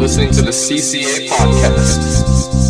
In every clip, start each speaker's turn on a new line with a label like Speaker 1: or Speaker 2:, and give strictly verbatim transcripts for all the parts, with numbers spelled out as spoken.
Speaker 1: listening to the C C A Podcast.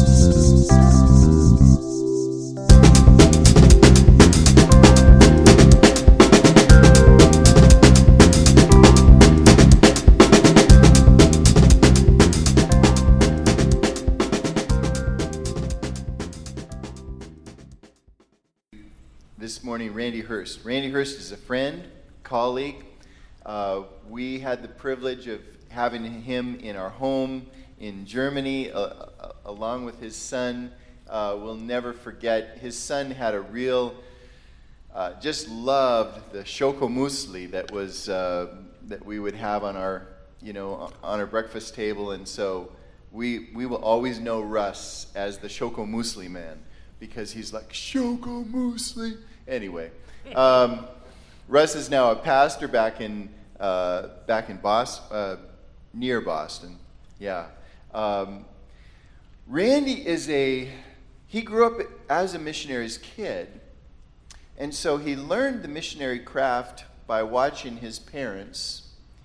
Speaker 2: This morning, Randy Hurst. Randy Hurst is a friend, colleague. Uh, we had the privilege of having him in our home in Germany, uh, uh, along with his son. Uh, we'll never forget, his son had a real, uh, just loved the shoko musli that was uh, that we would have on our, you know, on our breakfast table, and so we we will always know Russ as the shoko musli man because he's like shoko musli. Anyway, um, Russ is now a pastor back in uh, back in Boston, uh, near Boston. Yeah, um, Randy is a he grew up as a missionary's kid, and so he learned the missionary craft by watching his parents.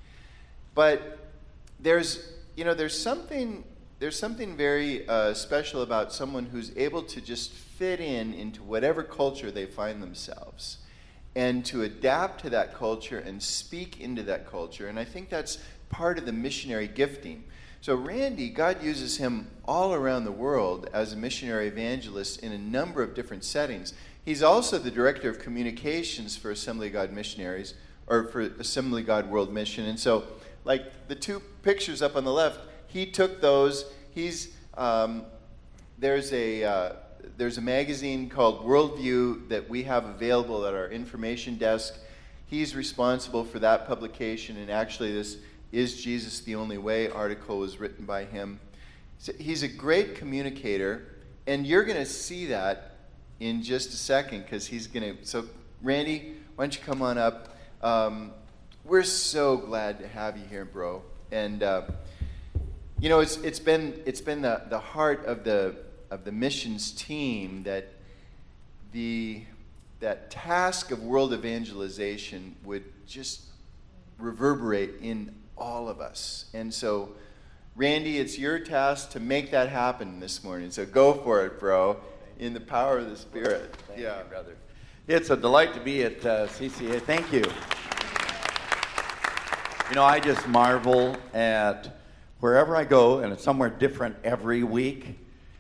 Speaker 2: But there's you know there's something there's something very uh, special about someone who's able to just fit in into whatever culture they find themselves and to adapt to that culture and speak into that culture. And I think that's part of the missionary gifting. So Randy, God uses him all around the world as a missionary evangelist in a number of different settings. He's also the director of communications for Assembly of God Missionaries, or for Assembly of God World Mission. And so, like the two pictures up on the left, he took those. He's um, there's a uh, There's a magazine called Worldview that we have available at our information desk. He's responsible for that publication, and actually this Is Jesus the Only Way article was written by him. So he's a great communicator, and you're going to see that in just a second because he's going to... So Randy, why don't you come on up? Um, we're so glad to have you here, bro. And, uh, you know, it's it's been it's been the, the heart of the... of the missions team that the that task of world evangelization would just reverberate in all of us. And so, Randy, it's your task to make that happen this morning. So go for it, bro, in the power of the Spirit.
Speaker 3: Thank
Speaker 2: yeah,
Speaker 3: you, brother. It's a delight to be at uh, C C A. Thank you. You know, I just marvel at wherever I go, and it's somewhere different every week,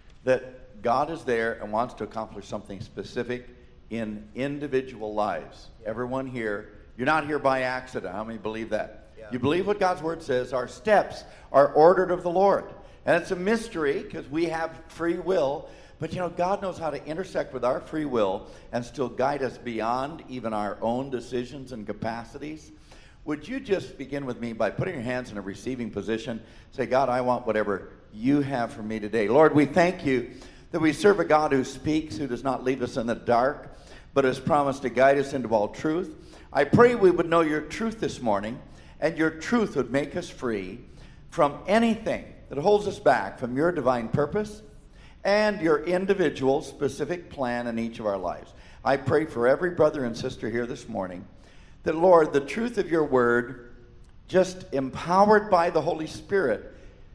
Speaker 3: that God is there and wants to accomplish something specific in individual lives. Yeah. Everyone here, you're not here by accident. How many believe that? Yeah. You believe what God's Word says. Our steps are ordered of the Lord. And it's a mystery because we have free will. But, you know, God knows how to intersect with our free will and still guide us beyond even our own decisions and capacities. Would you just begin with me by putting your hands in a receiving position? Say, God, I want whatever you have for me today. Lord, we thank you that we serve a God who speaks, who does not leave us in the dark, but has promised to guide us into all truth. I pray we would know your truth this morning, and your truth would make us free from anything that holds us back from your divine purpose and your individual specific plan in each of our lives. I pray for every brother and sister here this morning that, Lord, the truth of your word, just empowered by the Holy Spirit,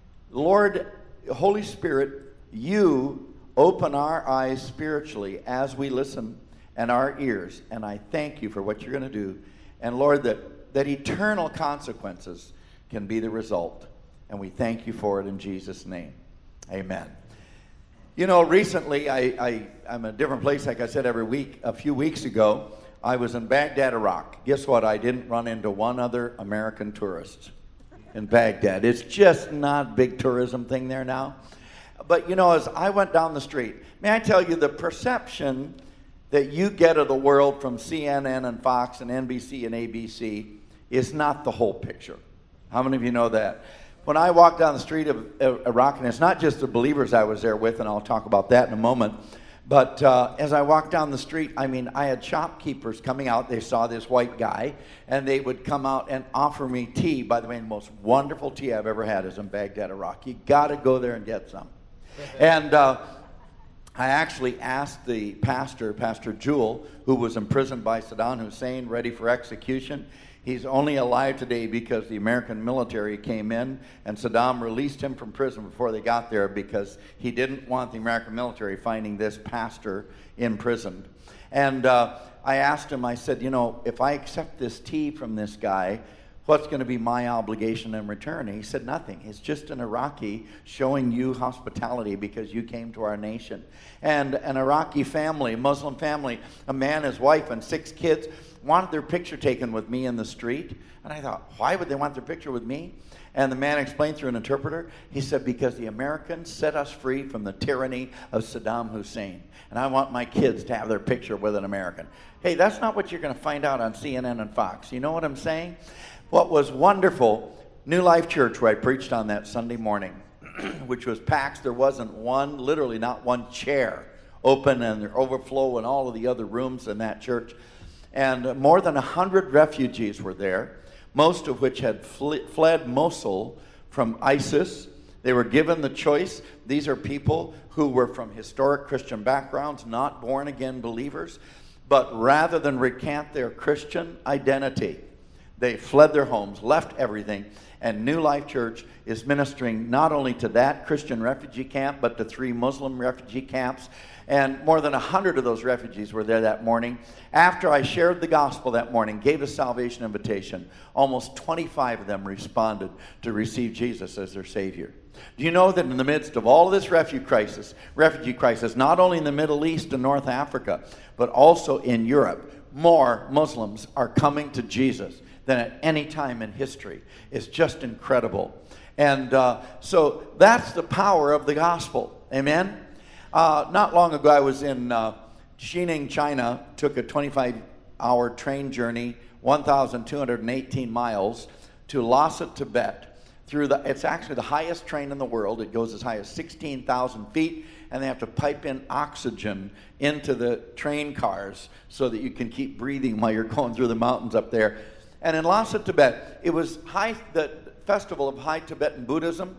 Speaker 3: Lord, Holy Spirit, you open our eyes spiritually as we listen and our ears. And I thank you for what you're going to do. And Lord, that, that eternal consequences can be the result. And we thank you for it in Jesus' name. Amen. You know, recently, I, I, I'm in a different place, like I said, every week. A few weeks ago, I was in Baghdad, Iraq. Guess what? I didn't run into one other American tourist in Baghdad. It's just not a big tourism thing there now. But, you know, as I went down the street, may I tell you, the perception that you get of the world from C N N and Fox and N B C and A B C is not the whole picture. How many of you know that? When I walked down the street of Iraq, and it's not just the believers I was there with, and I'll talk about that in a moment, but uh, as I walked down the street, I mean, I had shopkeepers coming out. They saw this white guy, and they would come out and offer me tea. By the way, the most wonderful tea I've ever had is in Baghdad, Iraq. You got to go there and get some. And uh, I actually asked the pastor, Pastor Jewel, who was imprisoned by Saddam Hussein, ready for execution. He's only alive today because the American military came in and Saddam released him from prison before they got there because he didn't want the American military finding this pastor imprisoned. And uh, I asked him, I said, you know, if I accept this tea from this guy, what's going to be my obligation in return? And he said, nothing. It's just an Iraqi showing you hospitality because you came to our nation. And an Iraqi family, Muslim family, a man, his wife, and six kids wanted their picture taken with me in the street. And I thought, why would they want their picture with me? And the man explained through an interpreter. He said, because the Americans set us free from the tyranny of Saddam Hussein. And I want my kids to have their picture with an American. Hey, that's not what you're going to find out on C N N and Fox. You know what I'm saying? What was wonderful, New Life Church, where I preached on that Sunday morning, which was packed. There wasn't one, literally not one chair open, and there overflow in all of the other rooms in that church. And more than one hundred refugees were there, most of which had fle- fled Mosul from ISIS. They were given the choice. These are people who were from historic Christian backgrounds, not born-again believers. But rather than recant their Christian identity, they fled their homes, left everything, and New Life Church is ministering not only to that Christian refugee camp, but to three Muslim refugee camps. And more than one hundred of those refugees were there that morning. After I shared the gospel that morning, gave a salvation invitation, almost twenty-five of them responded to receive Jesus as their Savior. Do you know that in the midst of all of this refugee crisis, refugee crisis, not only in the Middle East and North Africa, but also in Europe, more Muslims are coming to Jesus than at any time in history? It's just incredible. And uh, so that's the power of the gospel. Amen? Uh, not long ago, I was in uh, Xining, China, took a twenty-five hour train journey, one thousand two hundred eighteen miles, to Lhasa, Tibet. Through the, it's actually the highest train in the world. It goes as high as sixteen thousand feet, and they have to pipe in oxygen into the train cars so that you can keep breathing while you're going through the mountains up there. And in Lhasa, Tibet, it was high, the festival of High Tibetan Buddhism.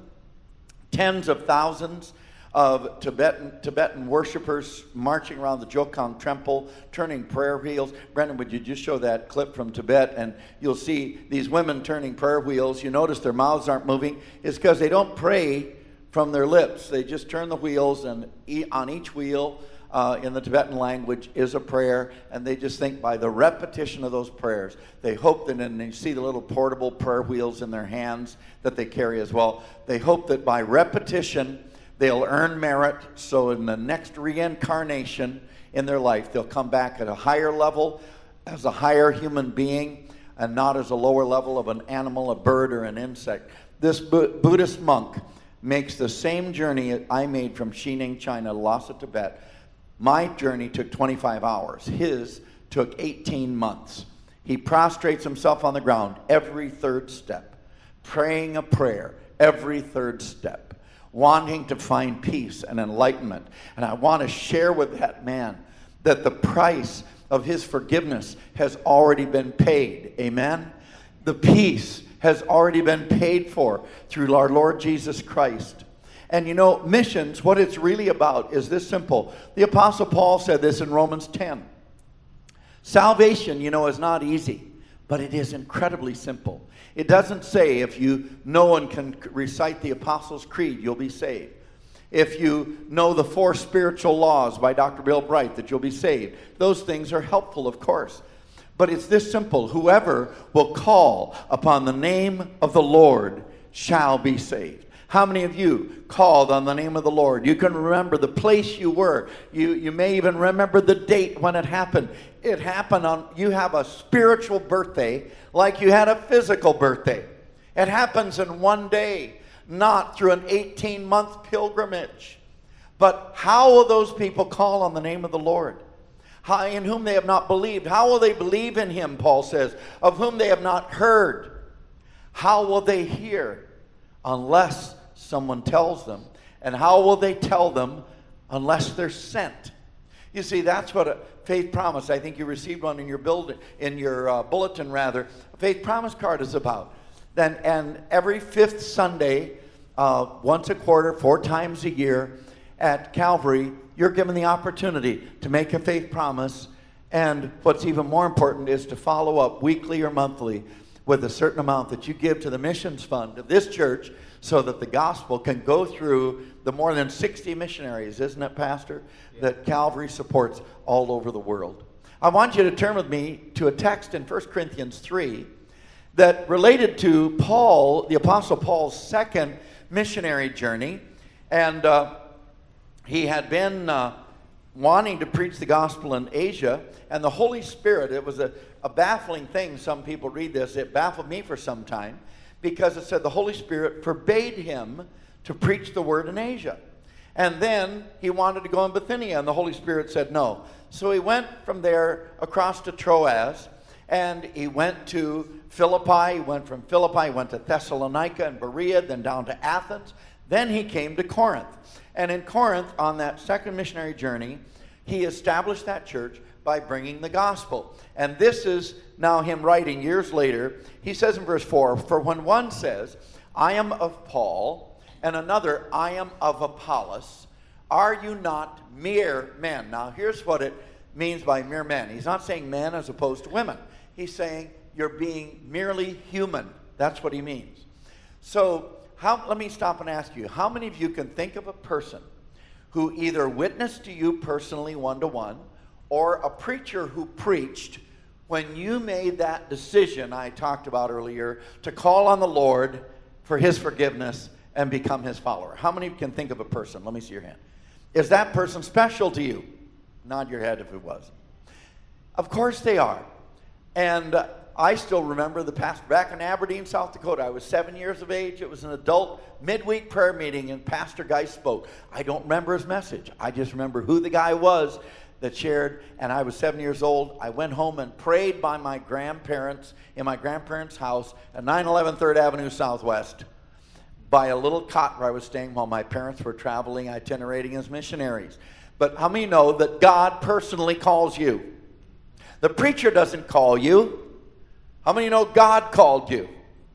Speaker 3: Tens of thousands of Tibetan Tibetan worshipers marching around the Jokang Temple, turning prayer wheels. Brendan, would you just show that clip from Tibet? And you'll see these women turning prayer wheels. You notice their mouths aren't moving. It's because they don't pray from their lips. They just turn the wheels, and on each wheel, Uh, in the Tibetan language, is a prayer, and they just think by the repetition of those prayers, they hope that, and you see the little portable prayer wheels in their hands that they carry as well, they hope that by repetition, they'll earn merit, so in the next reincarnation in their life, they'll come back at a higher level, as a higher human being, and not as a lower level of an animal, a bird, or an insect. This Bu- Buddhist monk makes the same journey I made from Xining, China, to Lhasa, Tibet. My journey took twenty-five hours. His took eighteen months. He prostrates himself on the ground every third step, praying a prayer every third step, wanting to find peace and enlightenment. And I want to share with that man that the price of his forgiveness has already been paid. Amen? The peace has already been paid for through our Lord Jesus Christ. And you know, missions, what it's really about is this simple. The Apostle Paul said this in Romans ten. Salvation, you know, is not easy, but it is incredibly simple. It doesn't say if you know and can recite the Apostles' Creed, you'll be saved. If you know the four spiritual laws by Doctor Bill Bright, that you'll be saved. Those things are helpful, of course. But it's this simple. Whoever will call upon the name of the Lord shall be saved. How many of you called on the name of the Lord? You can remember the place you were. You, you may even remember the date when it happened. It happened on, you have a spiritual birthday like you had a physical birthday. It happens in one day, not through an eighteen-month pilgrimage. But how will those people call on the name of the Lord? How, in whom they have not believed. How will they believe in him, Paul says, of whom they have not heard? How will they hear unless someone tells them? And how will they tell them unless they're sent? You see, that's what a faith promise, I think you received one in your building, in your uh, bulletin rather, a faith promise card is about. Then, and every fifth Sunday, uh, once a quarter, four times a year at Calvary, you're given the opportunity to make a faith promise. And what's even more important is to follow up weekly or monthly with a certain amount that you give to the missions fund of this church so that the gospel can go through the more than sixty missionaries, isn't it, Pastor, yeah. that Calvary supports all over the world. I want you to turn with me to a text in First Corinthians three that related to Paul, the Apostle Paul's second missionary journey. And uh, he had been uh, wanting to preach the gospel in Asia, and the Holy Spirit, it was a, a baffling thing. Some people read this. It baffled me for some time because it said the Holy Spirit forbade him to preach the word in Asia. And then he wanted to go in Bithynia, and the Holy Spirit said no. So he went from there across to Troas, and he went to Philippi. He went from Philippi, he went to Thessalonica and Berea, then down to Athens. Then he came to Corinth. And in Corinth, on that second missionary journey, he established that church by bringing the gospel. And this is now him writing years later. He says in verse four, "For when one says, 'I am of Paul,' and another, 'I am of Apollos,' are you not mere men?" Now here's what it means by mere men. He's not saying men as opposed to women. He's saying you're being merely human. That's what he means. So how, let me stop and ask you, how many of you can think of a person who either witnessed to you personally one-to-one, or a preacher who preached when you made that decision I talked about earlier to call on the Lord for his forgiveness and become his follower? How many of you can think of a person? Let me see your hand. Is that person special to you? Nod your head if it was. Of course they are. And uh, I still remember the pastor back in Aberdeen, South Dakota. I was seven years of age. It was an adult midweek prayer meeting, and Pastor Guy spoke. I don't remember his message. I just remember who the guy was that shared, and I was seven years old. I went home and prayed by my grandparents, in my grandparents' house at nine eleven third Avenue Southwest, by a little cot where I was staying while my parents were traveling, itinerating as missionaries. But how many know that God personally calls you? The preacher doesn't call you. How many know God called you?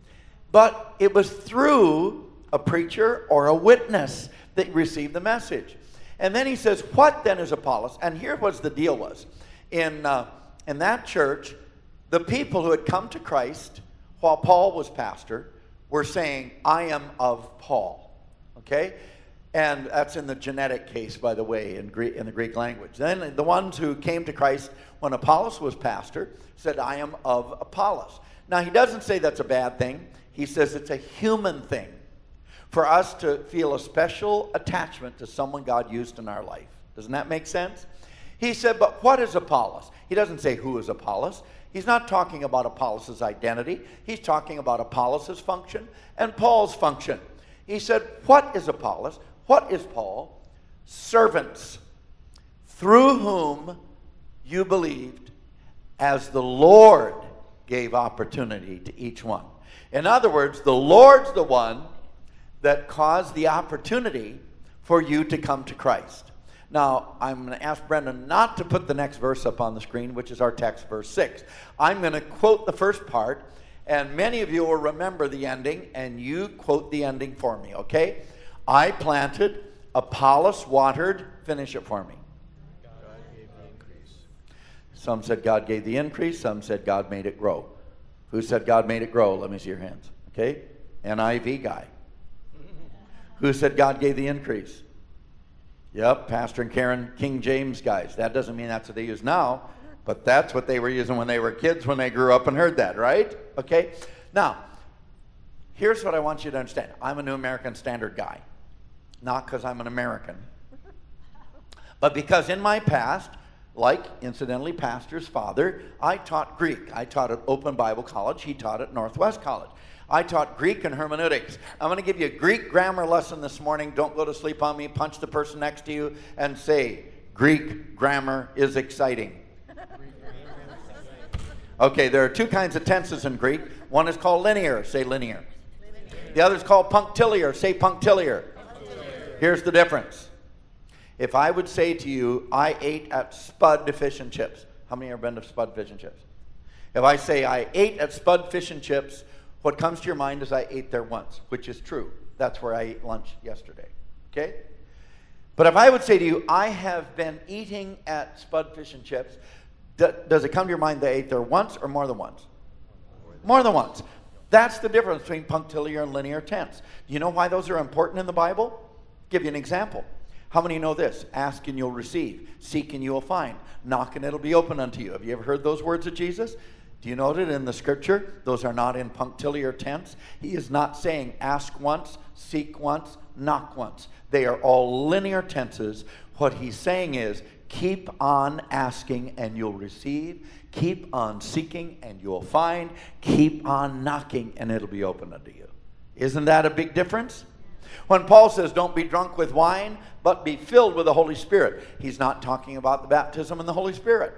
Speaker 3: But it was through a preacher or a witness that you received the message. And then he says, what then is Apollos? And here was the deal was. In, uh, in that church, the people who had come to Christ while Paul was pastor were saying, I am of Paul. Okay? And that's in the genetic case, by the way, in Greek, in the Greek language. Then the ones who came to Christ when Apollos was pastor said, I am of Apollos. Now, he doesn't say that's a bad thing. He says it's a human thing for us to feel a special attachment to someone God used in our life. Doesn't that make sense? He said, but what is Apollos? He doesn't say who is Apollos. He's not talking about Apollos' identity. He's talking about Apollos' function and Paul's function. He said, what is Apollos? What is Paul? Servants, through whom you believed, as the Lord gave opportunity to each one. In other words, the Lord's the one that caused the opportunity for you to come to Christ. Now, I'm going to ask Brendan not to put the next verse up on the screen, which is our text, verse six. I'm going to quote the first part, and many of you will remember the ending, and you quote the ending for me, okay? I planted, Apollos watered. Finish it for me.
Speaker 1: God gave the increase.
Speaker 3: Some said God gave the increase. Some said God made it grow. Who said God made it grow? Let me see your hands. Okay? N I V guy. Who said God gave the increase? Yep, Pastor and Karen, King James guys. That doesn't mean that's what they use now, but that's what they were using when they were kids, when they grew up and heard that, right? Okay? Now, here's what I want you to understand. I'm a New American Standard guy. Not because I'm an American, but because in my past, like, incidentally, Pastor's father, I taught Greek. I taught at Open Bible College. He taught at Northwest College. I taught Greek and hermeneutics. I'm going to give you a Greek grammar lesson this morning. Don't go to sleep on me. Punch the person next to you and say, Greek grammar is exciting. Okay, there are two kinds of tenses in Greek. One is called linear. Say linear. The other is called punctiliar. Say punctiliar. Here's the difference. If I would say to you, I ate at Spud Fish and Chips. How many have been to Spud Fish and Chips? If I say I ate at Spud Fish and Chips, what comes to your mind is I ate there once, which is true. That's where I ate lunch yesterday. Okay? But if I would say to you, I have been eating at Spud Fish and Chips, d- does it come to your mind that I ate there once or more than once? More than once. That's the difference between punctiliar and linear tense. You know why those are important in the Bible? Give you an example. How many know this? Ask and you'll receive. Seek and you will find. Knock and it'll be open unto you. Have you ever heard those words of Jesus? Do you know that in the scripture, those are not in punctiliar tense? He is not saying ask once, seek once, knock once. They are all linear tenses. What he's saying is keep on asking and you'll receive. Keep on seeking and you'll find. Keep on knocking and it'll be open unto you. Isn't that a big difference? When Paul says don't be drunk with wine, but be filled with the Holy Spirit, he's not talking about the baptism in the Holy Spirit.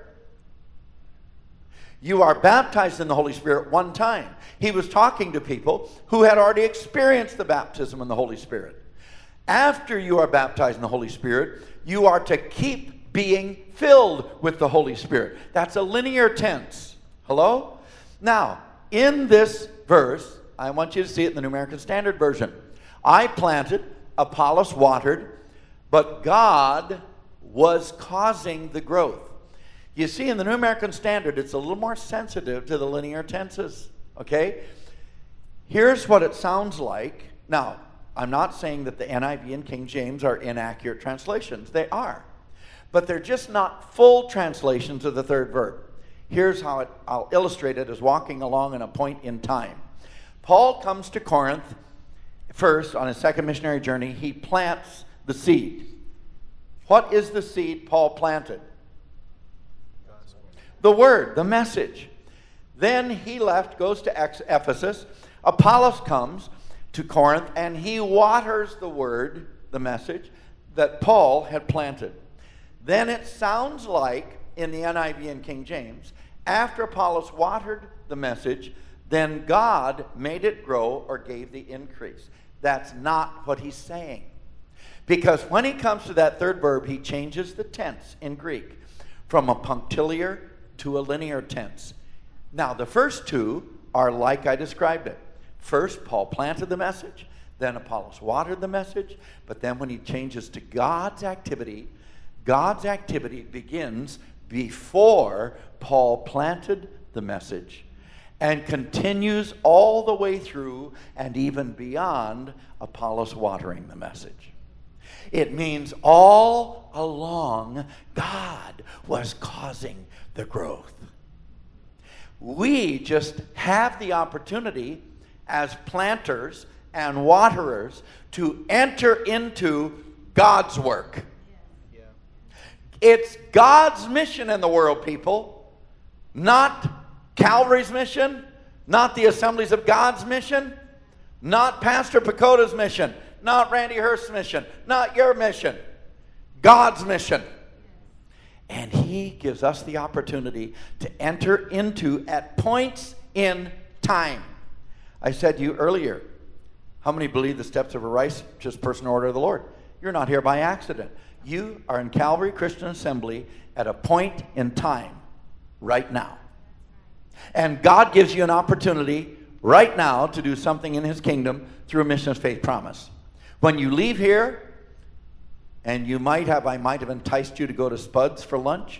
Speaker 3: You are baptized in the Holy Spirit one time. He was talking to people who had already experienced the baptism in the Holy Spirit. After you are baptized in the Holy Spirit, you are to keep being filled with the Holy Spirit. That's a linear tense. Hello? Now, in this verse, I want you to see it in the New American Standard Version. I planted, Apollos watered, but God was causing the growth. You see, in the New American Standard, it's a little more sensitive to the linear tenses, okay? Here's what it sounds like. Now, I'm not saying that the N I V and King James are inaccurate translations. They are. But they're just not full translations of the third verb. Here's how it, I'll illustrate it as walking along in a point in time. Paul comes to Corinth first on his second missionary journey. He plants the seed. What is the seed Paul planted? The word, the message. Then he left, goes to Ephesus. Apollos comes to Corinth, and he waters the word, the message, that Paul had planted. Then it sounds like, in the N I V and King James, after Apollos watered the message, then God made it grow or gave the increase. That's not what he's saying. Because when he comes to that third verb, he changes the tense in Greek from a punctiliar to a linear tense. Now, the first two are like I described it. First, Paul planted the message. Then Apollos watered the message. But then when he changes to God's activity, God's activity begins before Paul planted the message and continues all the way through and even beyond Apollos watering the message. It means all along God was causing the growth. We just have the opportunity as planters and waterers to enter into God's work.
Speaker 1: Yeah.
Speaker 3: It's God's mission in the world, people, not Calvary's mission, not the Assemblies of God's mission, not Pastor Pacoda's mission, not Randy Hurst's mission, not your mission, God's mission. And he gives us the opportunity to enter into at points in time. I said to you earlier, how many believe the steps of a righteous person order of the Lord? You're not here by accident. You are in Calvary Christian Assembly at a point in time right now. And God gives you an opportunity right now to do something in his kingdom through a Mission of Faith promise. When you leave here, and you might have, I might have enticed you to go to Spud's for lunch,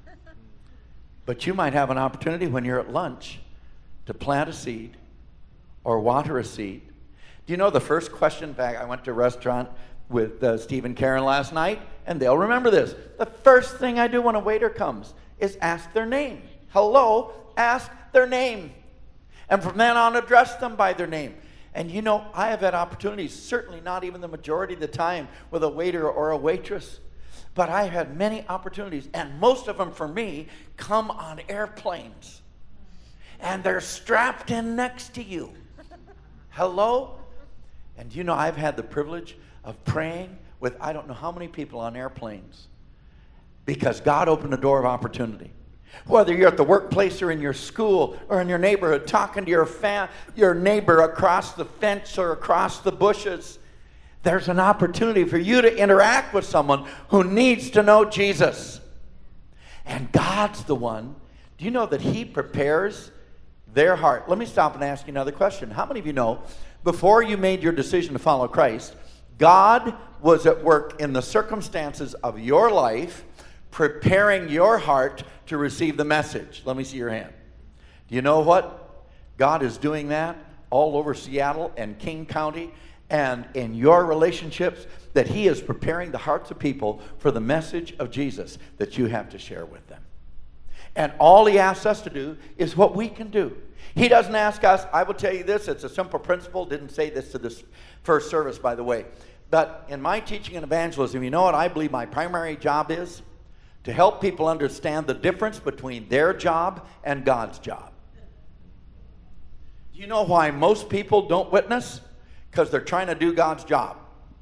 Speaker 3: but you might have an opportunity when you're at lunch to plant a seed or water a seed. Do you know the first question back? I went to a restaurant with uh, Steve and Karen last night, and they'll remember this. The first thing I do when a waiter comes is ask their name. Hello, ask their name. And from then on, address them by their name. And you know, I have had opportunities, certainly not even the majority of the time, with a waiter or a waitress. But I've had many opportunities, and most of them for me come on airplanes. And they're strapped in next to you. Hello? And you know, I've had the privilege of praying with I don't know how many people on airplanes because God opened a door of opportunity. Whether you're at the workplace or in your school or in your neighborhood, talking to your fam- your neighbor across the fence or across the bushes, there's an opportunity for you to interact with someone who needs to know Jesus. And God's the one. Do you know that he prepares their heart? Let me stop and ask you another question. How many of you know, before you made your decision to follow Christ, God was at work in the circumstances of your life, preparing your heart to receive the message? Let me see your hand. Do you know what? God is doing that all over Seattle and King County and in your relationships, that he is preparing the hearts of people for the message of Jesus that you have to share with them. And all he asks us to do is what we can do. He doesn't ask us, I will tell you this, it's a simple principle. Didn't say this to this first service, by the way. But in my teaching and evangelism, you know what I believe my primary job is? To help people understand the difference between their job and God's job. Do you know why most people don't witness? Because they're trying to do God's job.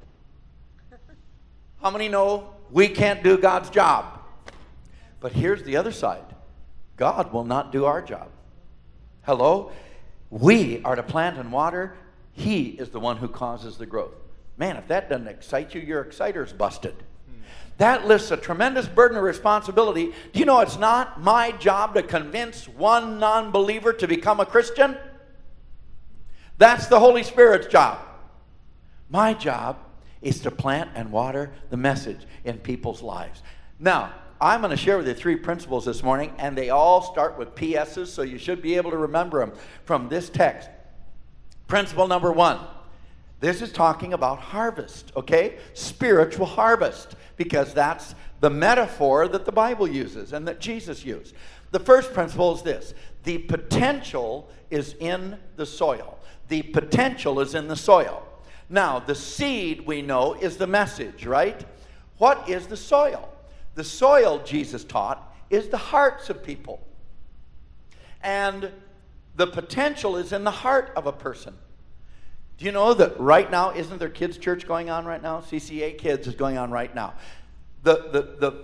Speaker 3: How many know we can't do God's job? But here's the other side. God will not do our job. Hello? We are to plant and water. He is the one who causes the growth. Man, if that doesn't excite you, your exciter's busted. That lifts a tremendous burden of responsibility. Do you know it's not my job to convince one non-believer to become a Christian? That's the Holy Spirit's job. My job is to plant and water the message in people's lives. Now, I'm going to share with you three principles this morning, and they all start with P S's, so you should be able to remember them from this text. Principle number one. This is talking about harvest, okay? Spiritual harvest, because that's the metaphor that the Bible uses and that Jesus used. The first principle is this. The potential is in the soil. The potential is in the soil. Now, the seed, we know, is the message, right? What is the soil? The soil, Jesus taught, is the hearts of people. And the potential is in the heart of a person. Do you know that right now, isn't there kids' church going on right now? C C A Kids is going on right now. The, the, the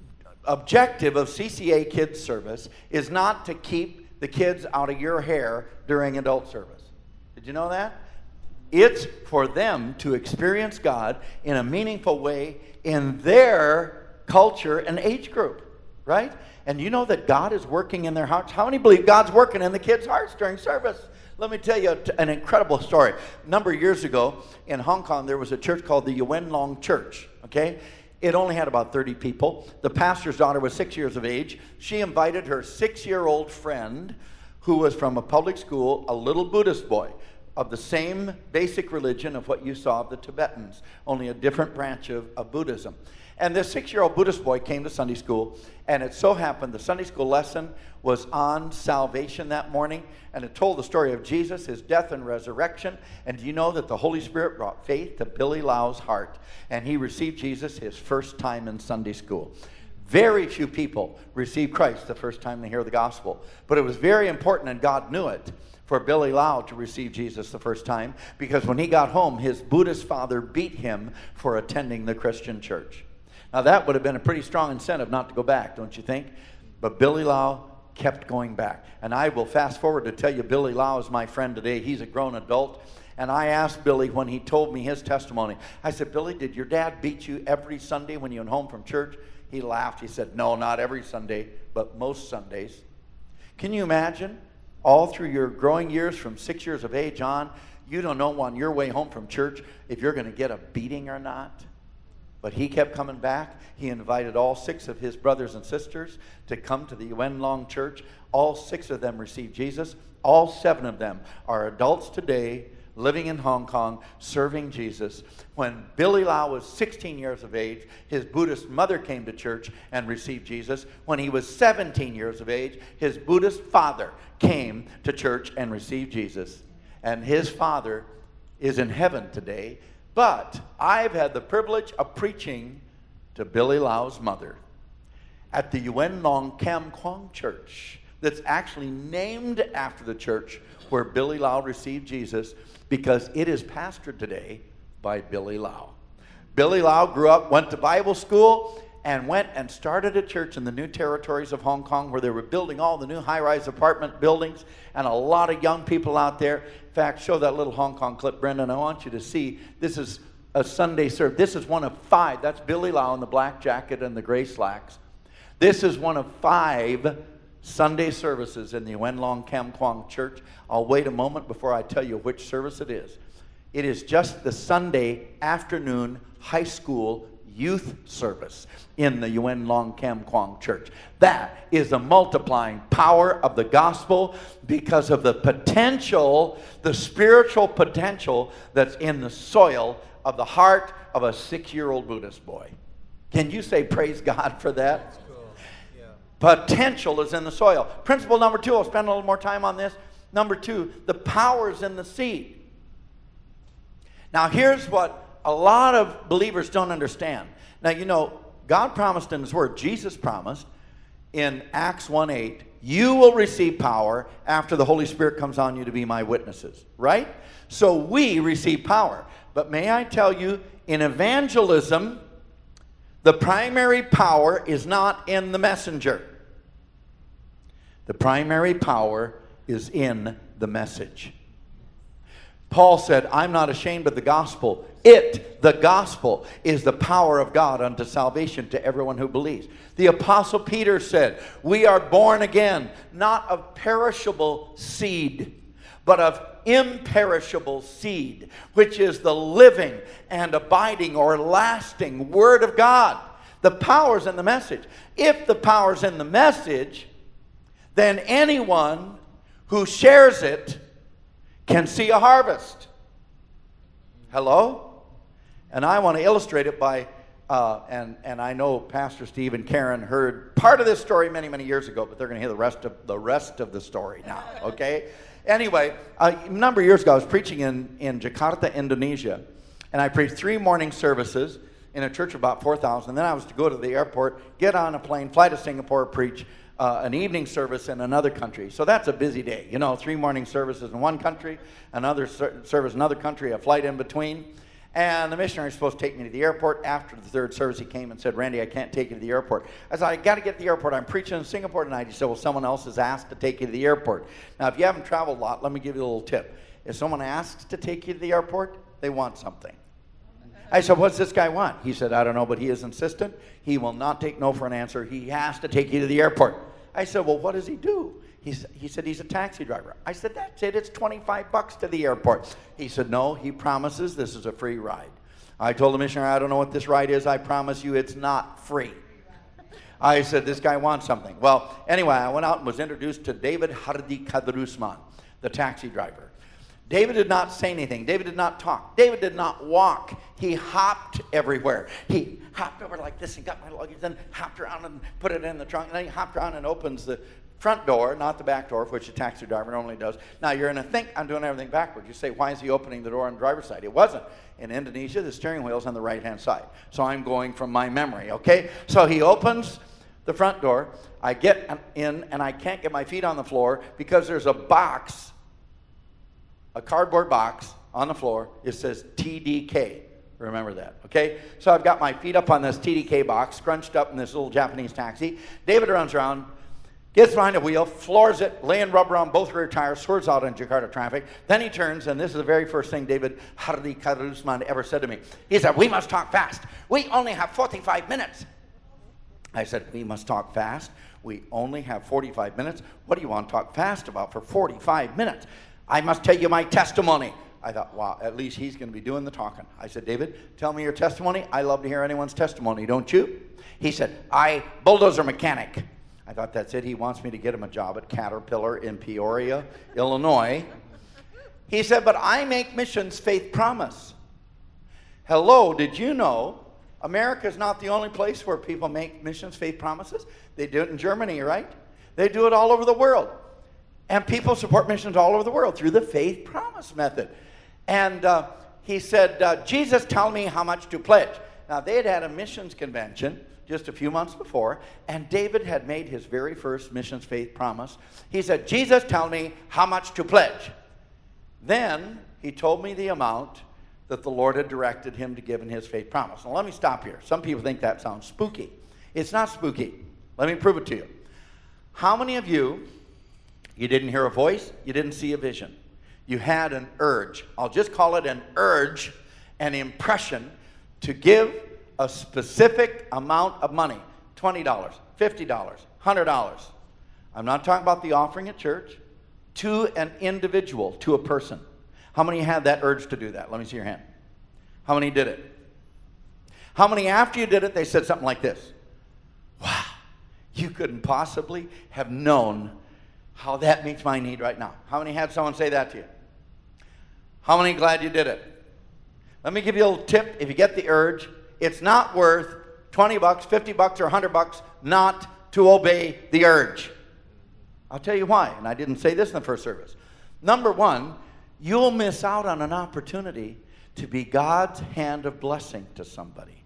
Speaker 3: objective of C C A Kids service is not to keep the kids out of your hair during adult service. Did you know that? It's for them to experience God in a meaningful way in their culture and age group, right? And you know that God is working in their hearts. How many believe God's working in the kids' hearts during service? Let me tell you an incredible story. A number of years ago in Hong Kong, there was a church called the Yuen Long Church, okay? It only had about thirty people. The pastor's daughter was six years of age. She invited her six-year-old friend, who was from a public school, a little Buddhist boy, of the same basic religion of what you saw of the Tibetans, only a different branch of, of Buddhism. And this six-year-old Buddhist boy came to Sunday school, and it so happened the Sunday school lesson was on salvation that morning, and it told the story of Jesus, his death and resurrection. And do you know that the Holy Spirit brought faith to Billy Lau's heart, and he received Jesus his first time in Sunday school. Very few people received Christ the first time they hear the gospel, but it was very important, and God knew it, for Billy Lau to receive Jesus the first time, because when he got home, his Buddhist father beat him for attending the Christian church. Now, that would have been a pretty strong incentive not to go back, don't you think? But Billy Lau kept going back. And I will fast forward to tell you Billy Lau is my friend today. He's a grown adult. And I asked Billy when he told me his testimony, I said, Billy, did your dad beat you every Sunday when you went home from church? He laughed. He said, no, not every Sunday, but most Sundays. Can you imagine? All through your growing years from six years of age on, you don't know on your way home from church if you're going to get a beating or not. But he kept coming back. He invited all six of his brothers and sisters to come to the Yuen Long Church. All six of them received Jesus. All seven of them are adults today, living in Hong Kong, serving Jesus. When Billy Lau was sixteen years of age, his Buddhist mother came to church and received Jesus. When he was seventeen years of age, his Buddhist father came to church and received Jesus. And his father is in heaven today. But I've had the privilege of preaching to Billy Lau's mother at the Yuen Long Kam Kwang Church, that's actually named after the church where Billy Lau received Jesus, because it is pastored today by Billy Lau. Billy Lau grew up, went to Bible school, and went and started a church in the New Territories of Hong Kong, where they were building all the new high-rise apartment buildings, and a lot of young people out there. In fact, show that little Hong Kong clip, Brendan. I want you to see, this is a Sunday service. This is one of five. That's Billy Lau in the black jacket and the gray slacks. This is one of five Sunday services in the Yuen Long Kam Kwang Church. I'll wait a moment before I tell you which service it is. It is just the Sunday afternoon high school youth service in the Yuen Long Kem Kwang Church. That is the multiplying power of the gospel because of the potential, the spiritual potential that's in the soil of the heart of a six-year-old Buddhist boy. Can you say praise God for that?
Speaker 1: Cool. Yeah.
Speaker 3: Potential is in the soil. Principle number two, I'll spend a little more time on this. Number two, the power is in the seed. Now here's what a lot of believers don't understand. Now, you know, God promised in His Word, Jesus promised in Acts one eight, you will receive power after the Holy Spirit comes on you to be my witnesses, right? So we receive power. But may I tell you, in evangelism, the primary power is not in the messenger. The primary power is in the message. Paul said, I'm not ashamed of the gospel. It, the gospel, is the power of God unto salvation to everyone who believes. The Apostle Peter said, we are born again, not of perishable seed, but of imperishable seed, which is the living and abiding or lasting Word of God. The power's in the message. If the power's in the message, then anyone who shares it can see a harvest. Hello? And I want to illustrate it by, uh, and, and I know Pastor Steve and Karen heard part of this story many, many years ago, but they're going to hear the rest of the rest of the story now, okay? Anyway, uh, a number of years ago, I was preaching in, in Jakarta, Indonesia, and I preached three morning services in a church of about four thousand. Then I was to go to the airport, get on a plane, fly to Singapore, preach Uh, an evening service in another country. So that's a busy day. You know, three morning services in one country, another ser- service in another country, a flight in between. And the missionary was supposed to take me to the airport. After the third service, he came and said, Randy, I can't take you to the airport. I said, I got to get to the airport. I'm preaching in Singapore tonight. He said, well, someone else has asked to take you to the airport. Now, if you haven't traveled a lot, let me give you a little tip. If someone asks to take you to the airport, they want something. I said, what's this guy want? He said, I don't know, but he is insistent. He will not take no for an answer. He has to take you to the airport. I said, well, what does he do? He, he said, he's a taxi driver. I said, that's it. It's twenty-five bucks to the airport. He said, no, he promises this is a free ride. I told the missionary, I don't know what this ride is. I promise you it's not free. I said, this guy wants something. Well, anyway, I went out and was introduced to David Hardy Kadrusman, the taxi driver. David did not say anything. David did not talk. David did not walk. He hopped everywhere. He hopped over like this and got my luggage, then hopped around and put it in the trunk, and then he hopped around and opens the front door, not the back door, which a taxi driver normally does. Now, you're going to think I'm doing everything backwards. You say, why is he opening the door on the driver's side? It wasn't. In Indonesia, the steering wheel's on the right-hand side. So I'm going from my memory, okay? So he opens the front door. I get in, and I can't get my feet on the floor because there's a box, a cardboard box on the floor. It says T D K. Remember that, okay? So I've got my feet up on this T D K box, scrunched up in this little Japanese taxi. David runs around, gets behind the wheel, floors it, laying rubber on both rear tires, swerves out in Jakarta traffic. Then he turns, and this is the very first thing David Hardy Kadrusman ever said to me. He said, we must talk fast. We only have forty-five minutes. I said, we must talk fast. We only have forty-five minutes. What do you want to talk fast about for forty-five minutes? I must tell you my testimony. I thought, wow, at least he's going to be doing the talking. I said, David, tell me your testimony. I love to hear anyone's testimony, don't you? He said, I, bulldozer mechanic. I thought, that's it. He wants me to get him a job at Caterpillar in Peoria, Illinois. He said, but I make missions faith promise. Hello, did you know America's not the only place where people make missions faith promises? They do it in Germany, right? They do it all over the world. And people support missions all over the world through the faith promise method. And uh, he said, uh, Jesus, tell me how much to pledge. Now, they had had a missions convention just a few months before, and David had made his very first missions faith promise. He said, Jesus, tell me how much to pledge. Then he told me the amount that the Lord had directed him to give in his faith promise. Now, let me stop here. Some people think that sounds spooky. It's not spooky. Let me prove it to you. How many of you, you didn't hear a voice, you didn't see a vision? You had an urge. I'll just call it an urge, an impression to give a specific amount of money. twenty dollars, fifty dollars, one hundred dollars. I'm not talking about the offering at church. To an individual, to a person. How many had that urge to do that? Let me see your hand. How many did it? How many after you did it, they said something like this? Wow, you couldn't possibly have known how that meets my need right now. How many had someone say that to you? How many glad you did it? Let me give you a little tip. If you get the urge, it's not worth twenty bucks, fifty bucks, or one hundred bucks not to obey the urge. I'll tell you why, and I didn't say this in the first service. Number one, you'll miss out on an opportunity to be God's hand of blessing to somebody.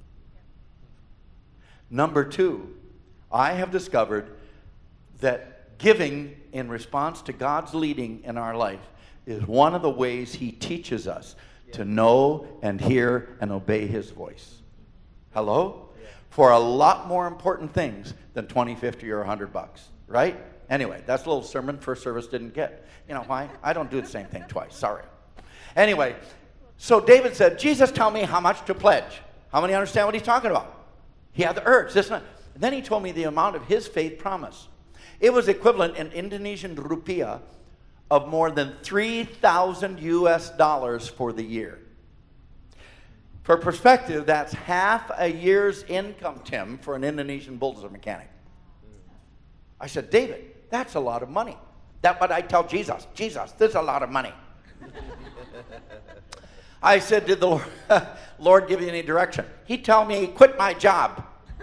Speaker 3: Number two, I have discovered that giving in response to God's leading in our life is one of the ways He teaches us to know and hear and obey His voice. Hello? For a lot more important things than twenty, fifty, or one hundred bucks, right? Anyway, that's a little sermon first service didn't get. You know why? I don't do the same thing twice. Sorry. Anyway, so David said, Jesus, tell me how much to pledge. How many understand what he's talking about? He had the urge. This and then he told me the amount of his faith promise. It was equivalent in Indonesian rupiah of more than three thousand U S dollars for the year. For perspective, that's half a year's income, Tim, for an Indonesian bulldozer mechanic. I said, David, that's a lot of money. That's what I tell Jesus. Jesus, this is a lot of money. I said, did the Lord, Lord give you any direction? He told me, quit my job.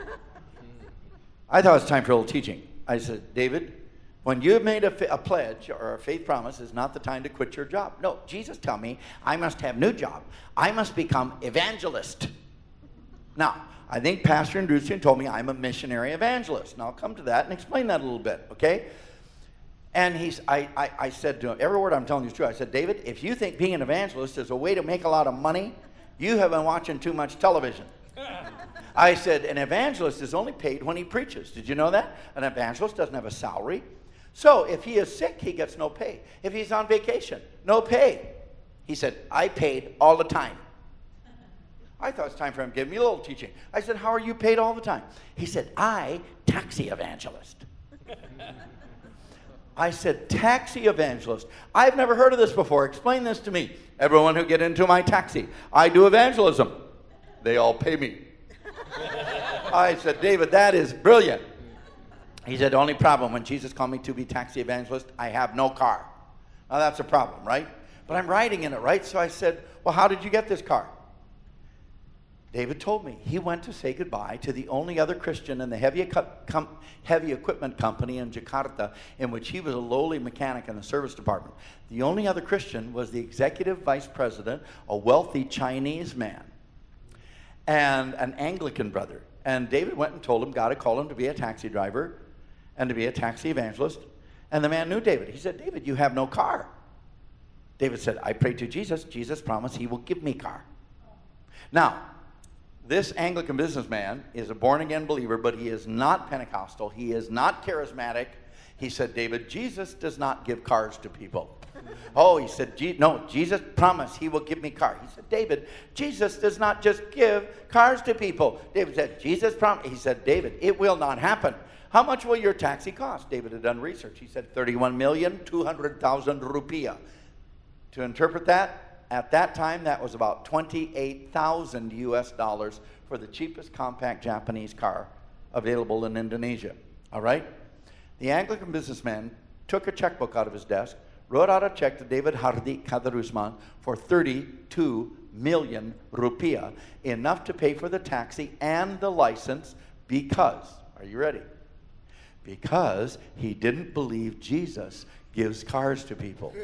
Speaker 3: I thought it was time for a little teaching. I said, David, when you've made a, a pledge or a faith promise, is not the time to quit your job. No, Jesus tell me I must have new job. I must become evangelist. Now, I think Pastor Andrusian told me I'm a missionary evangelist. And I'll come to that and explain that a little bit, okay? And he's, I, I, I said to him, every word I'm telling you is true. I said, David, if you think being an evangelist is a way to make a lot of money, you have been watching too much television. I said, an evangelist is only paid when he preaches. Did you know that? An evangelist doesn't have a salary. So if he is sick, he gets no pay. If he's on vacation, no pay. He said, I paid all the time. I thought it was time for him to give me a little teaching. I said, how are you paid all the time? He said, I taxi evangelist. I said, taxi evangelist. I've never heard of this before. Explain this to me. Everyone who get into my taxi, I do evangelism. They all pay me. I said, David, that is brilliant. He said, the only problem, when Jesus called me to be taxi evangelist, I have no car. Now that's a problem, right? But I'm riding in it, right? So I said, well, how did you get this car? David told me he went to say goodbye to the only other Christian in the heavy, com- heavy equipment company in Jakarta, in which he was a lowly mechanic in the service department. The only other Christian was the executive vice president, a wealthy Chinese man, and an Anglican brother. And David went and told him God had called him to be a taxi driver and to be a taxi evangelist. And the man knew David. He said, David, you have no car. David said, I prayed to Jesus. Jesus promised he will give me a car. Now, this Anglican businessman is a born-again believer, but he is not Pentecostal. He is not charismatic. He said, David, Jesus does not give cars to people. Oh, he said, no, Jesus promised he will give me a car. He said, David, Jesus does not just give cars to people. David said, Jesus promised. He said, David, it will not happen. How much will your taxi cost? David had done research. He said, thirty-one million two hundred thousand rupiah. To interpret that, at that time, that was about twenty-eight thousand U S dollars for the cheapest compact Japanese car available in Indonesia. All right? The Anglican businessman took a checkbook out of his desk, wrote out a check to David Hardik Kadarusman for thirty-two million rupiah, enough to pay for the taxi and the license because, are you ready? Because he didn't believe Jesus gives cars to people.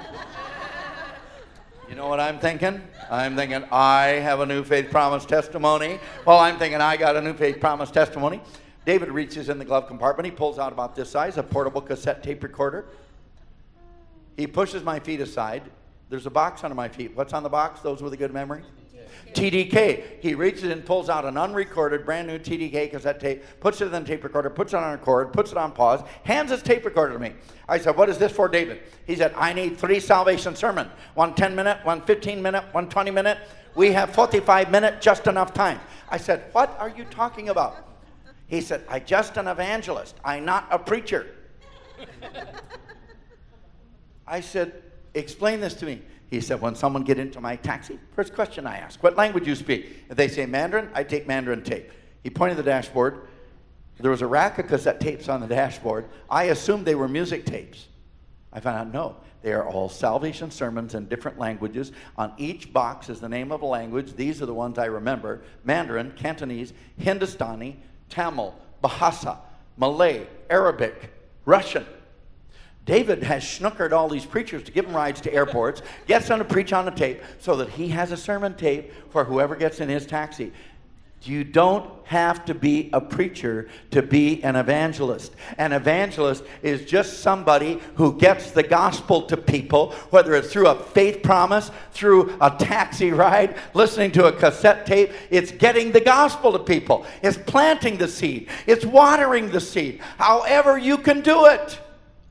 Speaker 3: You know what I'm thinking? I'm thinking, I have a new faith promise testimony. Well, I'm thinking, I got a new faith promise testimony. David reaches in the glove compartment. He pulls out about this size, a portable cassette tape recorder. He pushes my feet aside. There's a box under my feet. What's on the box? Those with a good memory? T D K. He reaches in, pulls out an unrecorded, brand new T D K cassette tape, puts it in the tape recorder, puts it on record, puts it on pause, hands his tape recorder to me. I said, what is this for, David? He said, I need three salvation sermons. One ten minute, one fifteen minute, one twenty minute. We have forty-five minutes, just enough time. I said, what are you talking about? He said, I'm just an evangelist. I'm not a preacher. I said, explain this to me. He said, when someone get into my taxi, first question I ask, what language do you speak? If they say Mandarin, I take Mandarin tape. He pointed to the dashboard. There was a rack of cassette tapes on the dashboard. I assumed they were music tapes. I found out, no. They are all salvation sermons in different languages. On each box is the name of a language. These are the ones I remember. Mandarin, Cantonese, Hindustani, Tamil, Bahasa, Malay, Arabic, Russian. David has snookered all these preachers to give them rides to airports, gets them to preach on the tape so that he has a sermon tape for whoever gets in his taxi. You don't have to be a preacher to be an evangelist. An evangelist is just somebody who gets the gospel to people, whether it's through a faith promise, through a taxi ride, listening to a cassette tape. It's getting the gospel to people. It's planting the seed. It's watering the seed. However you can do it.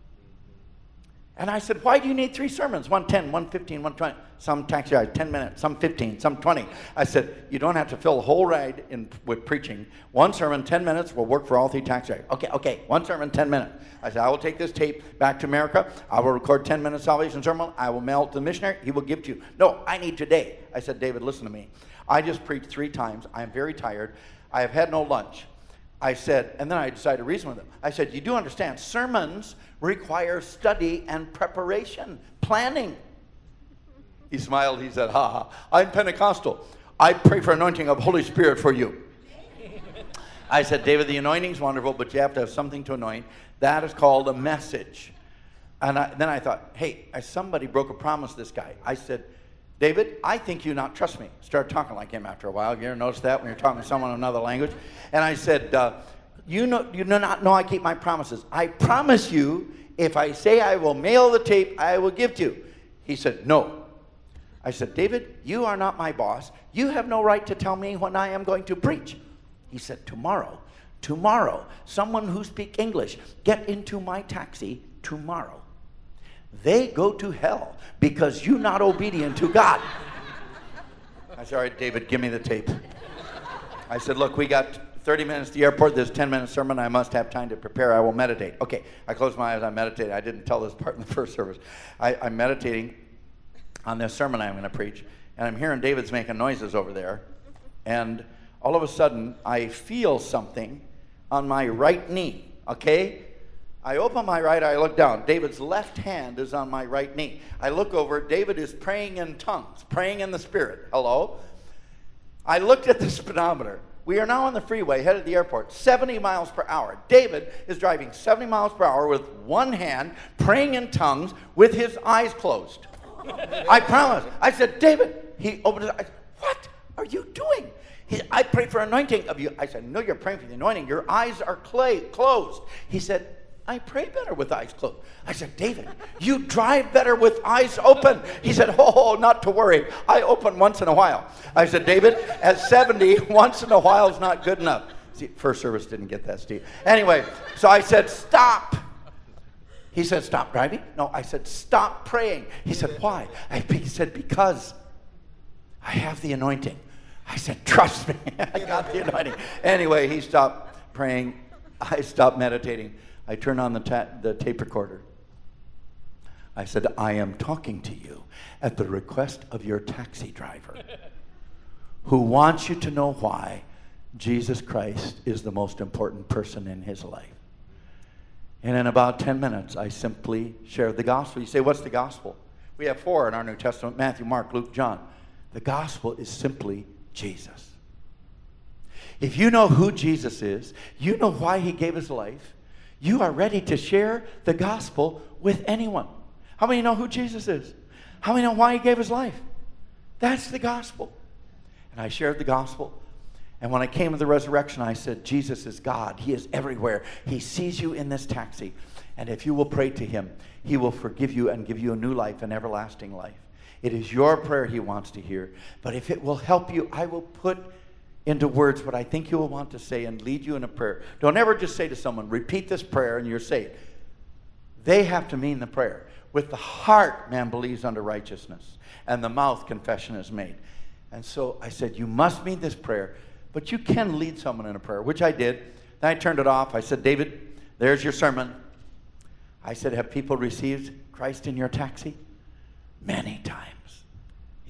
Speaker 3: And I said, why do you need three sermons? one ten, one fifteen, one twenty. Some taxi ride, ten minutes, some fifteen, some twenty. I said, you don't have to fill a whole ride in, with preaching. One sermon, ten minutes, will work for all three taxi rides. Okay, okay, one sermon, ten minutes. I said, I will take this tape back to America. I will record ten minutes salvation sermon. I will mail it to the missionary. He will give it to you. No, I need today. I said, David, listen to me. I just preached three times. I am very tired. I have had no lunch. I said, and then I decided to reason with him. I said, you do understand, sermons require study and preparation, planning. He smiled. He said, ha ha, I'm Pentecostal. I pray for anointing of Holy Spirit for you. I said, David, the anointing's wonderful, but you have to have something to anoint. That is called a message. And I, then I thought, hey, somebody broke a promise to this guy. I said, David, I think you not trust me. Started talking like him after a while. You ever notice that when you're talking to someone in another language? And I said, uh, you know, you do not know I keep my promises. I promise you, if I say I will mail the tape, I will give to you. He said, no. I said, David, you are not my boss. You have no right to tell me when I am going to preach. He said, tomorrow, tomorrow, someone who speaks English, get into my taxi tomorrow. They go to hell because you're not obedient to God. I said, all right, David, give me the tape. I said, look, we got thirty minutes to the airport. There's a ten minute sermon. I must have time to prepare. I will meditate. Okay, I closed my eyes. I meditated. I didn't tell this part in the first service. I, I'm meditating on this sermon I'm going to preach, and I'm hearing David's making noises over there, and all of a sudden, I feel something on my right knee, okay? I open my right eye, I look down. David's left hand is on my right knee. I look over, David is praying in tongues, praying in the Spirit. Hello? I looked at the speedometer. We are now on the freeway, headed to the airport, seventy miles per hour. David is driving seventy miles per hour with one hand, praying in tongues, with his eyes closed. I promise. I said, David, he opened his eyes. What are you doing? He, I pray for anointing of you. I said, no, you're praying for the anointing. Your eyes are clay, closed. He said, I pray better with eyes closed. I said, David, you drive better with eyes open. He said, oh, not to worry. I open once in a while. I said, David, at seventy, once in a while is not good enough. See, first service didn't get that, Steve. Anyway, so I said, stop. He said, stop driving? No, I said, stop praying. He said, why? I, he said, because I have the anointing. I said, trust me. I got the anointing. Anyway, he stopped praying. I stopped meditating. I turned on the, ta- the tape recorder. I said, I am talking to you at the request of your taxi driver who wants you to know why Jesus Christ is the most important person in his life. And in about ten minutes, I simply shared the gospel. You say, what's the gospel? We have four in our New Testament, Matthew, Mark, Luke, John. The gospel is simply Jesus. If you know who Jesus is, you know why he gave his life, you are ready to share the gospel with anyone. How many know who Jesus is? How many know why he gave his life? That's the gospel. And I shared the gospel. And when I came to the resurrection, I said, Jesus is God. He is everywhere. He sees you in this taxi. And if you will pray to him, he will forgive you and give you a new life, an everlasting life. It is your prayer he wants to hear. But if it will help you, I will put into words what I think you will want to say and lead you in a prayer. Don't ever just say to someone, repeat this prayer and you're saved. They have to mean the prayer. With the heart, man believes unto righteousness, and the mouth confession is made. And so I said, you must mean this prayer, but you can lead someone in a prayer, which I did. Then I turned it off. I said, David, there's your sermon. I said, have people received Christ in your taxi? Many times.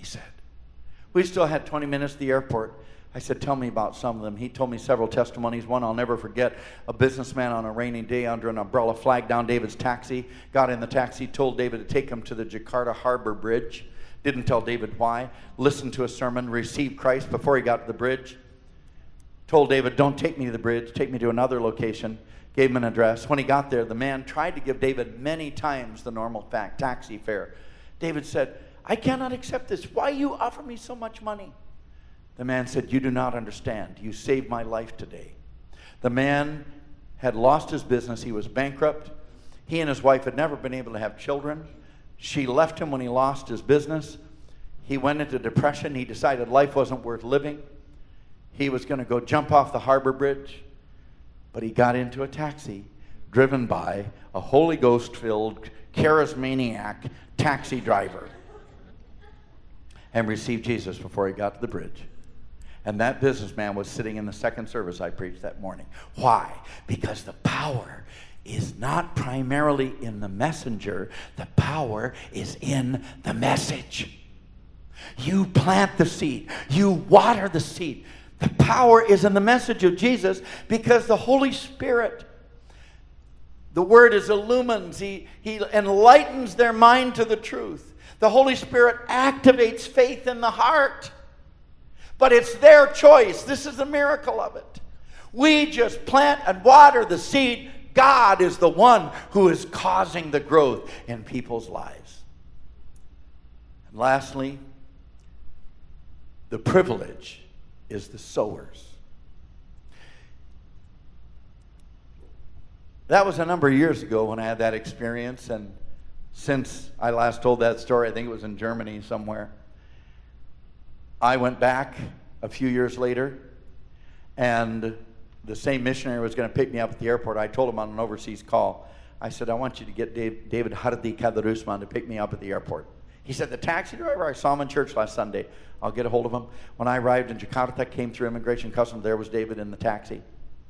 Speaker 3: said. We still had twenty minutes at the airport. I said, tell me about some of them. He told me several testimonies. One I'll never forget, a businessman on a rainy day under an umbrella flagged down David's taxi, got in the taxi, told David to take him to the Jakarta Harbor Bridge. Didn't tell David why. Listened to a sermon, received Christ before he got to the bridge. Told David, don't take me to the bridge, take me to another location. Gave him an address. When he got there, the man tried to give David many times the normal fact, taxi fare. David said, I cannot accept this. Why you offer me so much money? The man said, you do not understand. You saved my life today. The man had lost his business. He was bankrupt. He and his wife had never been able to have children. She left him when he lost his business. He went into depression. He decided life wasn't worth living. He was going to go jump off the harbor bridge. But he got into a taxi driven by a Holy Ghost-filled, charismaniac taxi driver and received Jesus before he got to the bridge. And that businessman was sitting in the second service I preached that morning. Why? Because the power is not primarily in the messenger. The power is in the message. You plant the seed. You water the seed. The power is in the message of Jesus because the Holy Spirit, the word is illumines. He, he enlightens their mind to the truth. The Holy Spirit activates faith in the heart. But it's their choice. This is the miracle of it. We just plant and water the seed. God is the one who is causing the growth in people's lives. And lastly, the privilege is the sowers. That was a number of years ago when I had that experience, and since I last told that story, I think it was in Germany somewhere, I went back a few years later, and the same missionary was going to pick me up at the airport. I told him on an overseas call, I said, I want you to get Dave, David Hardy Kadarusman to pick me up at the airport. He said, the taxi driver, I saw him in church last Sunday. I'll get a hold of him. When I arrived in Jakarta, came through immigration customs, there was David in the taxi.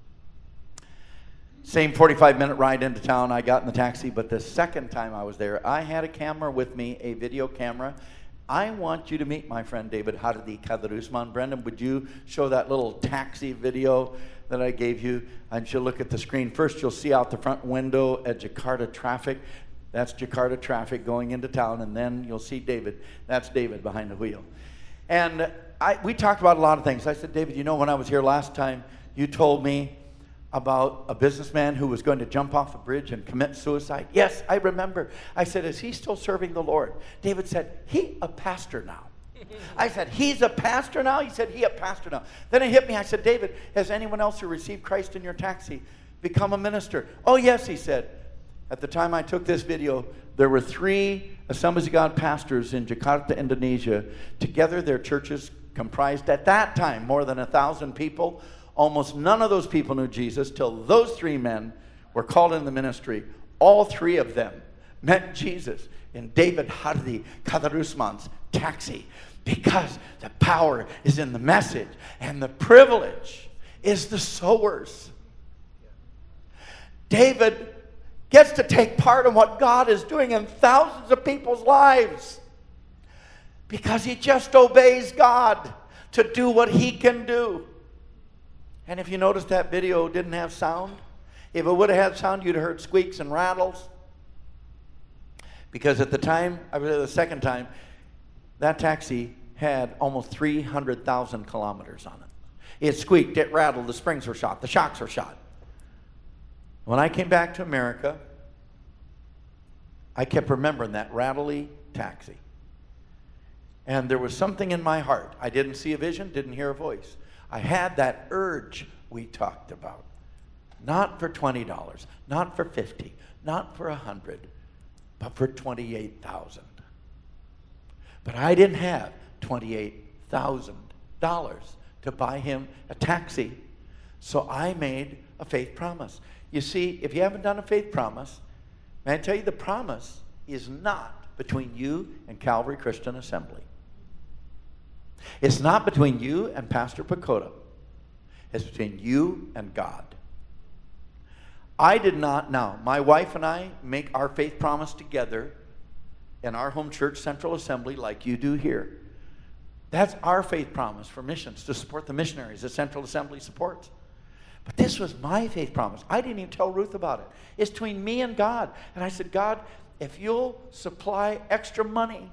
Speaker 3: Same forty-five minute ride into town, I got in the taxi, but the second time I was there, I had a camera with me, a video camera. I want you to meet my friend David Hardy Kadarusman. Brendan, would you show that little taxi video that I gave you? And you'll look at the screen. First, you'll see out the front window at Jakarta traffic. That's Jakarta traffic going into town. And then you'll see David. That's David behind the wheel. And I, we talked about a lot of things. I said, David, you know, when I was here last time, you told me about a businessman who was going to jump off a bridge and commit suicide. Yes, I remember. I said, is he still serving the Lord? David said, he a pastor now. I said, he's a pastor now? He said, he a pastor now. Then it hit me. I said, David, has anyone else who received Christ in your taxi become a minister? Oh, yes, he said. At the time I took this video, there were three Assemblies of God pastors in Jakarta, Indonesia. Together, their churches comprised at that time more than a thousand people. Almost none of those people knew Jesus till those three men were called in the ministry. All three of them met Jesus in David Hardy Kadarusman's taxi because the power is in the message and the privilege is the sowers. David gets to take part in what God is doing in thousands of people's lives because he just obeys God to do what he can do. And if you notice, that video didn't have sound. If it would have had sound, you'd have heard squeaks and rattles. Because at the time, I was there the second time, that taxi had almost three hundred thousand kilometers on it. It squeaked, it rattled, the springs were shot, the shocks were shot. When I came back to America, I kept remembering that rattly taxi. And there was something in my heart. I didn't see a vision, didn't hear a voice. I had that urge we talked about. Not for twenty dollars, not for fifty dollars, not for one hundred dollars, but for twenty-eight thousand dollars. But I didn't have twenty-eight thousand dollars to buy him a taxi, so I made a faith promise. You see, if you haven't done a faith promise, may I tell you, the promise is not between you and Calvary Christian Assembly. It's not between you and Pastor Pacoda. It's between you and God. I did not, now, my wife and I make our faith promise together in our home church, Central Assembly, like you do here. That's our faith promise for missions, to support the missionaries that Central Assembly supports. But this was my faith promise. I didn't even tell Ruth about it. It's between me and God. And I said, God, if you'll supply extra money,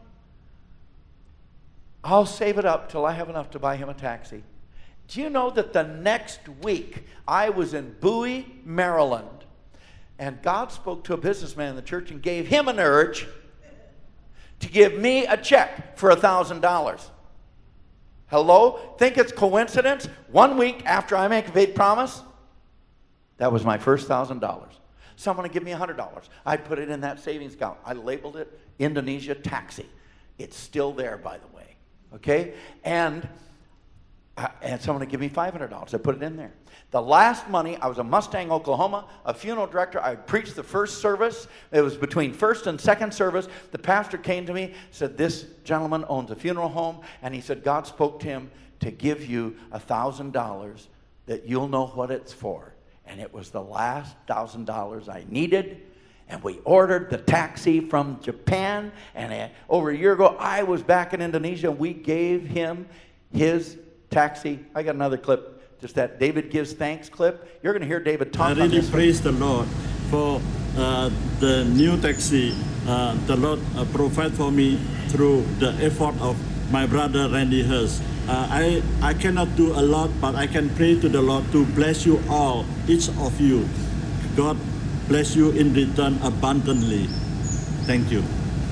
Speaker 3: I'll save it up till I have enough to buy him a taxi. Do you know that the next week I was in Bowie, Maryland, and God spoke to a businessman in the church and gave him an urge to give me a check for one thousand dollars. Hello? Think it's coincidence? One week after I make a faith promise, that was my first one thousand dollars. Someone would give me one hundred dollars. I'd put it in that savings account. I labeled it Indonesia Taxi. It's still there, by the way. Okay? And, uh, and someone would give me five hundred dollars. I put it in there. The last money, I was in Mustang, Oklahoma, a funeral director. I preached the first service. It was between first and second service. The pastor came to me, said, this gentleman owns a funeral home, and he said, God spoke to him to give you one thousand dollars that you'll know what it's for. And it was the last one thousand dollars I needed. And we ordered the taxi from Japan. And uh, over a year ago, I was back in Indonesia. We gave him his taxi. I got another clip, just that David gives thanks clip. You're going to hear David talk
Speaker 4: I
Speaker 3: on
Speaker 4: really
Speaker 3: this.
Speaker 4: praise the Lord for uh, the new taxi uh, the Lord uh, provide for me through the effort of my brother Randy Hurst. Uh, I, I cannot do a lot, but I can pray to the Lord to bless you all, each of you. God bless you in return abundantly. Thank you.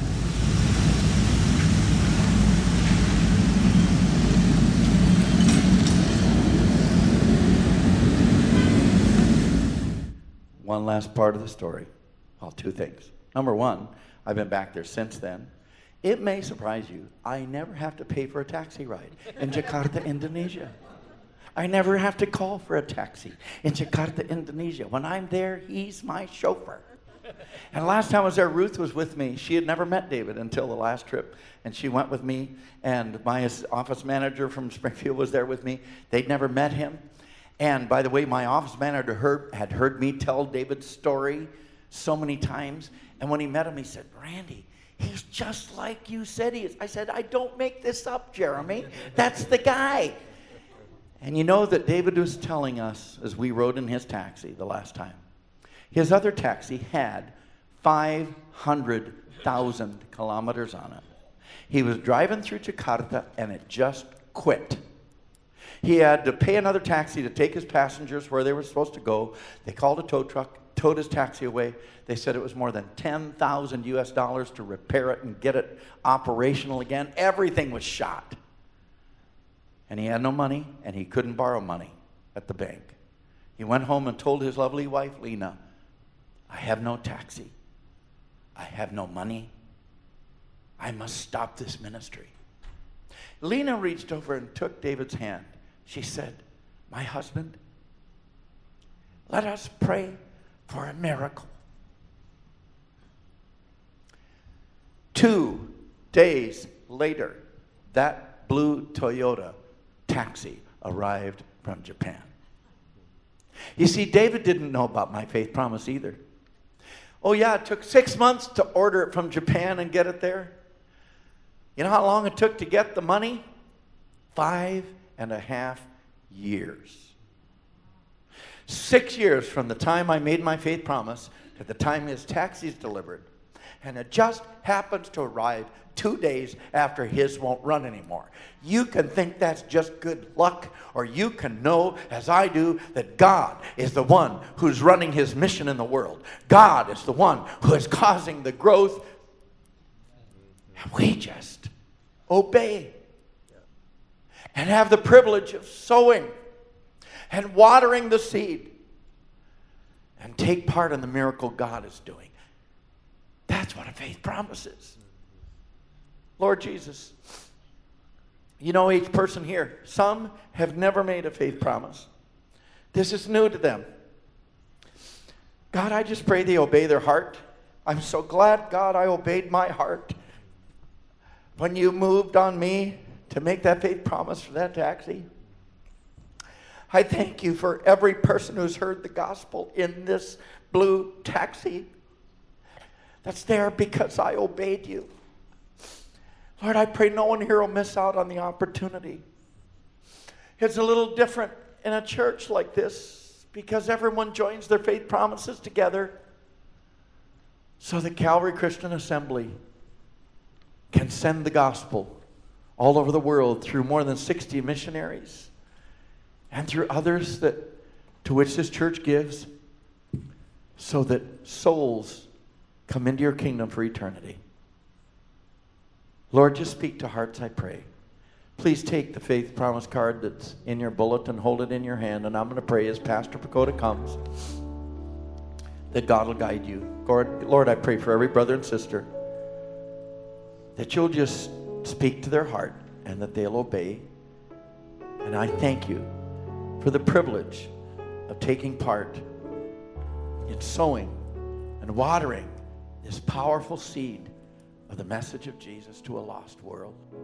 Speaker 3: One last part of the story. Well, two things. Number one, I've been back there since then. It may surprise you, I never have to pay for a taxi ride in Jakarta, Indonesia. I never have to call for a taxi in Jakarta, Indonesia. When I'm there, he's my chauffeur. And last time I was there, Ruth was with me. She had never met David until the last trip. And she went with me, and my office manager from Springfield was there with me. They'd never met him. And by the way, my office manager heard, had heard me tell David's story so many times. And when he met him, he said, Randy, he's just like you said he is. I said, I don't make this up, Jeremy. That's the guy. And you know that David was telling us as we rode in his taxi the last time, his other taxi had five hundred thousand kilometers on it. He was driving through Jakarta and it just quit. He had to pay another taxi to take his passengers where they were supposed to go. They called a tow truck, towed his taxi away. They said it was more than ten thousand U S dollars to repair it and get it operational again. Everything was shot. And he had no money, and he couldn't borrow money at the bank. He went home and told his lovely wife, Lena, I have no taxi. I have no money. I must stop this ministry. Lena reached over and took David's hand. She said, my husband, let us pray for a miracle. Two days later, that blue Toyota taxi arrived from Japan. You see, David didn't know about my faith promise either. Oh yeah, it took six months to order it from Japan and get it there. You know how long it took to get the money? Five and a half years. Six years from the time I made my faith promise to the time his taxi's delivered. And it just happens to arrive two days after his won't run anymore. You can think that's just good luck, or you can know, as I do, that God is the one who's running his mission in the world. God is the one who is causing the growth. And we just obey and have the privilege of sowing and watering the seed and take part in the miracle God is doing. That's what a faith promise is. Lord Jesus, you know each person here. Some have never made a faith promise. This is new to them. God, I just pray they obey their heart. I'm so glad, God, I obeyed my heart when you moved on me to make that faith promise for that taxi. I thank you for every person who's heard the gospel in this blue taxi that's there because I obeyed you. Lord, I pray no one here will miss out on the opportunity. It's a little different in a church like this because everyone joins their faith promises together so that Calvary Christian Assembly can send the gospel all over the world through more than sixty missionaries and through others that to which this church gives, so that souls come into your kingdom for eternity. Lord, just speak to hearts, I pray. Please take the faith promise card that's in your bulletin, hold it in your hand, and I'm going to pray as Pastor Pacoda comes that God will guide you. Lord, Lord, I pray for every brother and sister that you'll just speak to their heart and that they'll obey. And I thank you for the privilege of taking part in sowing and watering this powerful seed of the message of Jesus to a lost world.